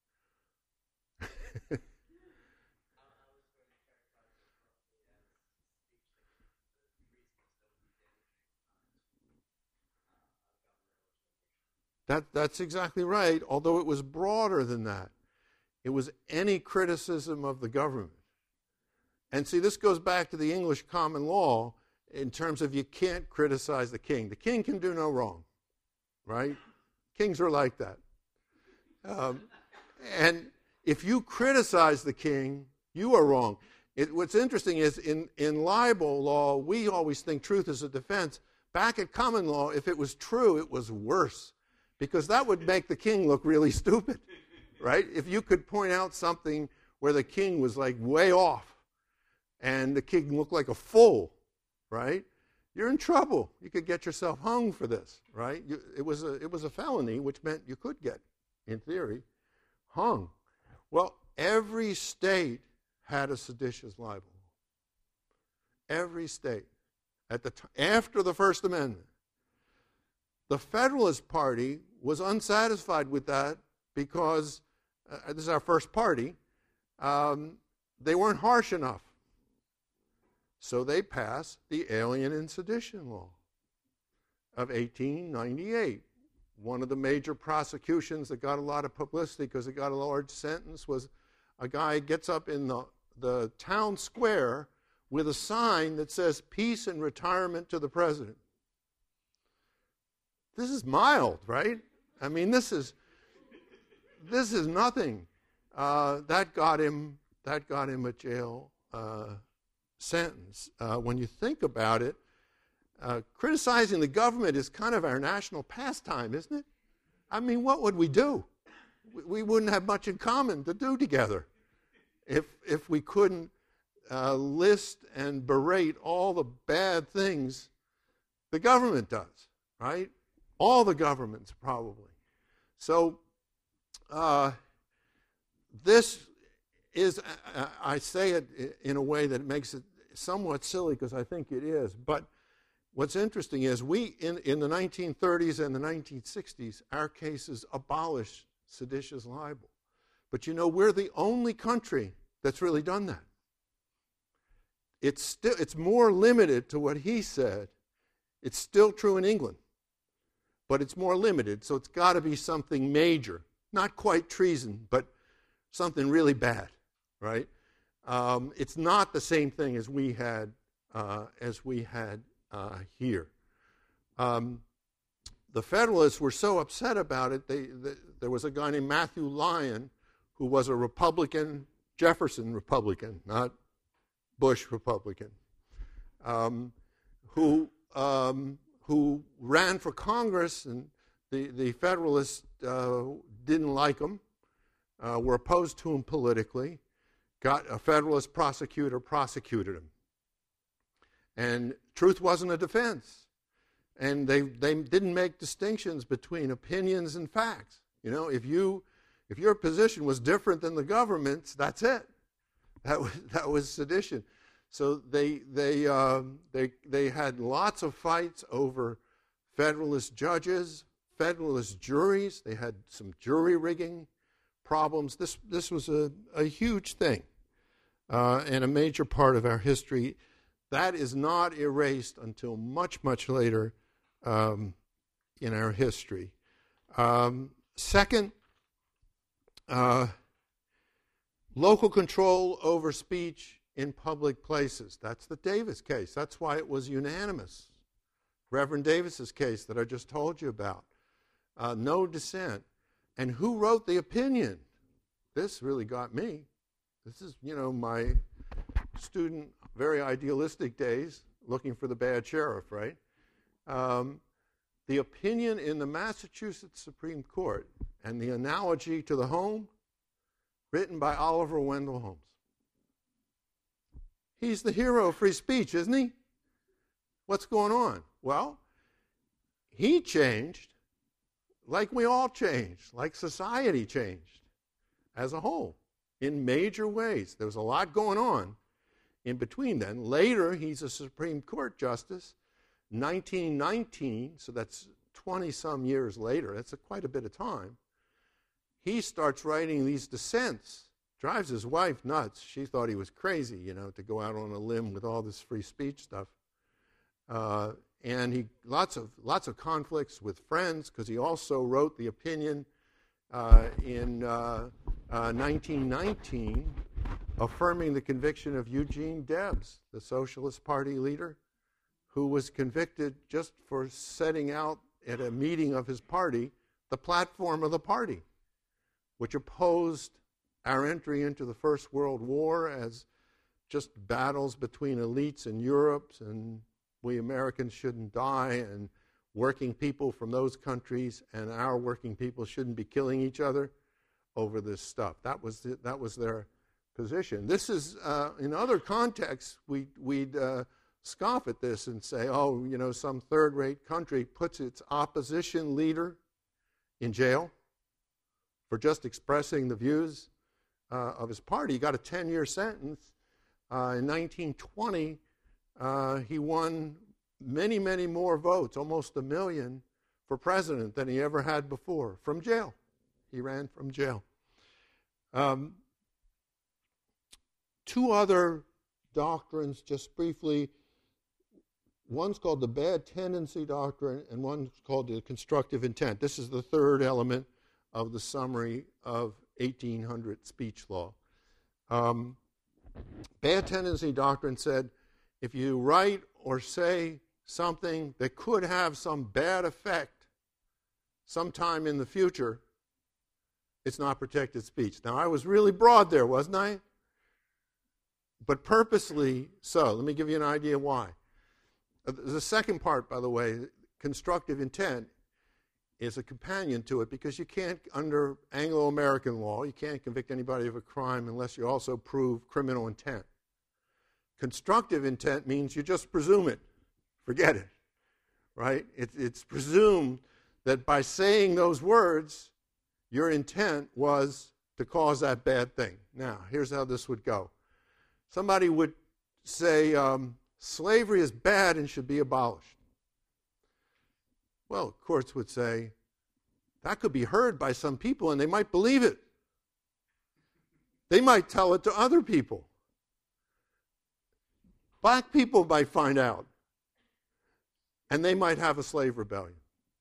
That, that's exactly right, although it was broader than that. It was any criticism of the government. And see, this goes back to the English common law in terms of you can't criticize the king. The king can do no wrong, right? Kings are like that. Um, and if you criticize the king, you are wrong. It, what's interesting is in, in libel law, we always think truth is a defense. Back at common law, if it was true, it was worse. Because that would make the king look really stupid, right? If you could point out something where the king was like way off and the king looked like a fool, right? You're in trouble. You could get yourself hung for this, right? You, it was a, it was a felony, which meant you could get, in theory, hung. Well, every state had a seditious libel. Every state. At the t- after the First Amendment. The Federalist Party was unsatisfied with that because, uh, this is our first party, um, they weren't harsh enough. So they passed the Alien and Sedition Law of eighteen ninety-eight. One of the major prosecutions that got a lot of publicity because it got a large sentence was a guy gets up in the, the town square with a sign that says, "Peace and retirement to the president." This is mild, right? I mean, this is this is nothing. Uh, that got him. That got him a jail uh, sentence. Uh, when you think about it, uh, criticizing the government is kind of our national pastime, isn't it? I mean, what would we do? We, we wouldn't have much in common to do together if if we couldn't uh, list and berate all the bad things The government does, right? All the governments, probably. So uh, this is, I say it in a way that makes it somewhat silly because I think it is, but what's interesting is we, in, in the nineteen thirties and the nineteen sixties, our cases abolished seditious libel. But you know, we're the only country that's really done that. It's still, it's more limited to what he said. It's still true in England, but it's more limited, so it's got to be something major. Not quite treason, but something really bad, right? Um, it's not the same thing as we had uh, as we had uh, here. Um, the Federalists were so upset about it. They, they, there was a guy named Matthew Lyon who was a Republican, Jefferson Republican, not Bush Republican, um, who um, who ran for Congress, and the the Federalists uh, didn't like him, uh, were opposed to him politically. Got a Federalist prosecutor, prosecuted him. And truth wasn't a defense. And they they didn't make distinctions between opinions and facts. You know, if you if your position was different than the government's, that's it. That was that was sedition. So they they um, they they had lots of fights over Federalist judges, Federalist juries. They had some jury rigging problems. This this was a, a huge thing. Uh, and a major part of our history. That is not erased until much, much later um, in our history. Um, second, uh, local control over speech in public places. That's the Davis case. That's why it was unanimous. Reverend Davis's case that I just told you about. Uh, no dissent. And who wrote the opinion? This really got me. This is, you know, my student, very idealistic days, looking for the bad sheriff, right? Um, the opinion in the Massachusetts Supreme Court and the analogy to the home, written by Oliver Wendell Holmes. He's the hero of free speech, isn't he? What's going on? Well, he changed like we all changed, like society changed as a whole. In major ways. There was a lot going on in between then. Later, he's a Supreme Court justice. nineteen nineteen, so that's twenty-some years later. That's a, quite a bit of time. He starts writing these dissents. Drives his wife nuts. She thought he was crazy, you know, to go out on a limb with all this free speech stuff. Uh, and he lots of lots of conflicts with friends because he also wrote the opinion uh, in uh, uh, nineteen nineteen, affirming the conviction of Eugene Debs, the Socialist Party leader, who was convicted just for setting out at a meeting of his party the platform of the party, which opposed our entry into the First World War as just battles between elites in Europe, and we Americans shouldn't die, and working people from those countries and our working people shouldn't be killing each other over this stuff. That was the, that was their position. This is, uh, in other contexts, we, we'd uh, scoff at this and say, oh, you know, some third-rate country puts its opposition leader in jail for just expressing the views uh, of his party. He got a ten-year sentence. Uh, in nineteen twenty, uh, he won many, many more votes, almost a million, for president than he ever had before, from jail. He ran from jail. Um, two other doctrines, just briefly. One's called the bad tendency doctrine, and one's called the constructive intent. This is the third element of the summary of eighteen hundred speech law. Um, bad tendency doctrine said, if you write or say something that could have some bad effect sometime in the future, it's not protected speech. Now, I was really broad there, wasn't I? But purposely so. Let me give you an idea why. The second part, by the way, constructive intent, is a companion to it because you can't, under Anglo-American law, you can't convict anybody of a crime unless you also prove criminal intent. Constructive intent means you just presume it. Forget it. right? It, it's presumed that by saying those words, your intent was to cause that bad thing. Now, here's how this would go. Somebody would say, um, slavery is bad and should be abolished. Well, courts would say, that could be heard by some people and they might believe it. They might tell it to other people. Black people might find out, and they might have a slave rebellion.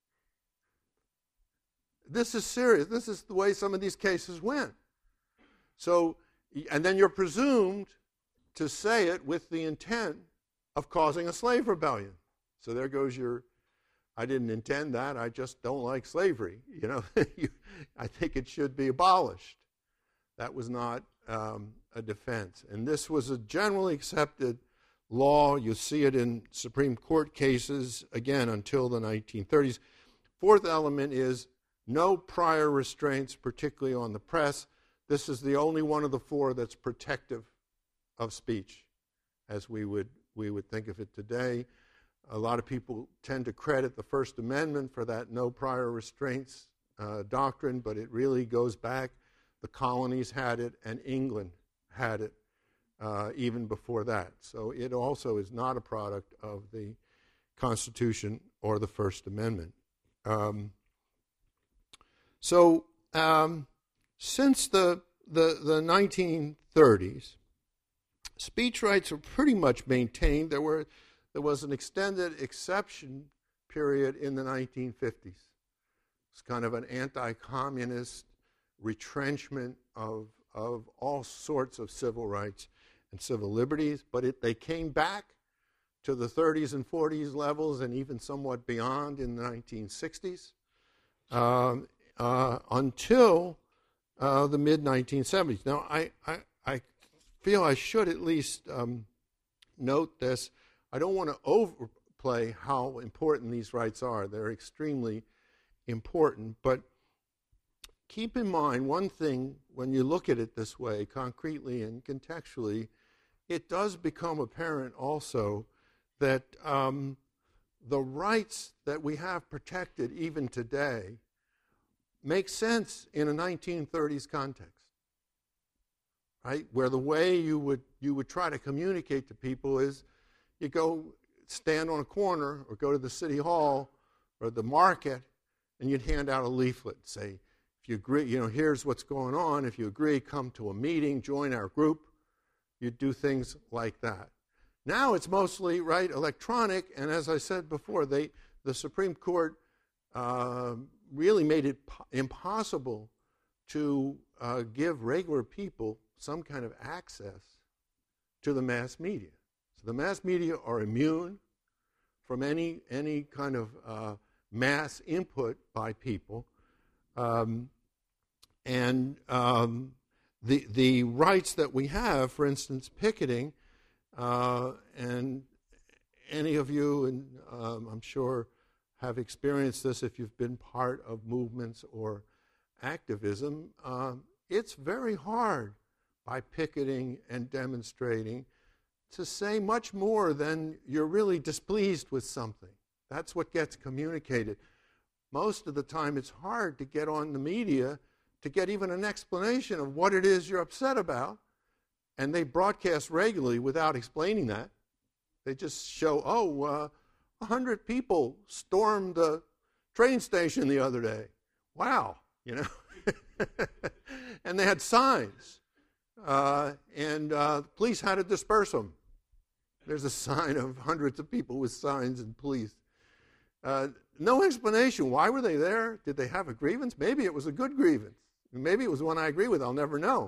This is serious. This is the way some of these cases went. So, and then you're presumed to say it with the intent of causing a slave rebellion. So there goes your, I didn't intend that, I just don't like slavery. You know, I think it should be abolished. That was not um, a defense. And this was a generally accepted law. You see it in Supreme Court cases, again, until the nineteen thirties. Fourth element is no prior restraints, particularly on the press. This is the only one of the four that's protective of speech, as we would we would think of it today. A lot of people tend to credit the First Amendment for that no prior restraints uh, doctrine, but it really goes back. The colonies had it, and England had it uh, even before that. So it also is not a product of the Constitution or the First Amendment. Um, so um, since the, the, the nineteen thirties, speech rights were pretty much maintained. There were there was an extended exception period in the nineteen fifties. It's kind of an anti-communist retrenchment of of all sorts of civil rights and civil liberties, but it, they came back to the thirties and forties levels and even somewhat beyond in the nineteen sixties um, uh, until uh, the mid nineteen seventies. Now, I, I, I feel I should at least um, note this. I don't want to overplay how important these rights are. They're extremely important, but keep in mind one thing when you look at it this way, concretely and contextually, it does become apparent also that um, the rights that we have protected even today make sense in a nineteen thirties context, right? Where the way you would you would try to communicate to people is you go stand on a corner or go to the city hall or the market and you'd hand out a leaflet, say, if you agree, you know, here's what's going on. If you agree, come to a meeting, join our group. You'd do things like that. Now it's mostly, right, electronic, and as I said before, they, the Supreme Court uh, really made it po- impossible to uh, give regular people some kind of access to the mass media. So the mass media are immune from any, any kind of uh, mass input by people. Um, and um, the the rights that we have, for instance, picketing, uh, and any of you, and um, I'm sure, have experienced this if you've been part of movements or activism. Uh, it's very hard by picketing and demonstrating to say much more than you're really displeased with something. That's what gets communicated. Most of the time it's hard to get on the media to get even an explanation of what it is you're upset about. And they broadcast regularly without explaining that. They just show, oh, uh, one hundred people stormed the train station the other day. Wow, you know. And they had signs. Uh, and uh, the police had to disperse them. There's a sign of hundreds of people with signs and police. Uh, no explanation. Why were they there? Did they have a grievance? Maybe it was a good grievance. Maybe it was one I agree with. I'll never know.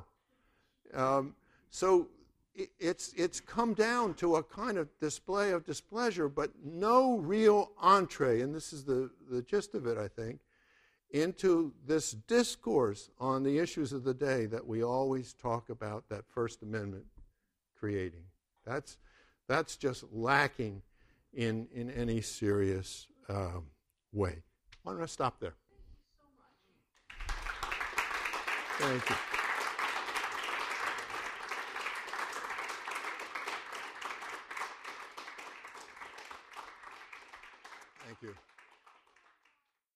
Um, so it, it's it's come down to a kind of display of displeasure, but no real entree, and this is the, the gist of it, I think, into this discourse on the issues of the day that we always talk about, that First Amendment creating. That's that's just lacking in, in any serious um, way. Why don't I stop there? Thank you.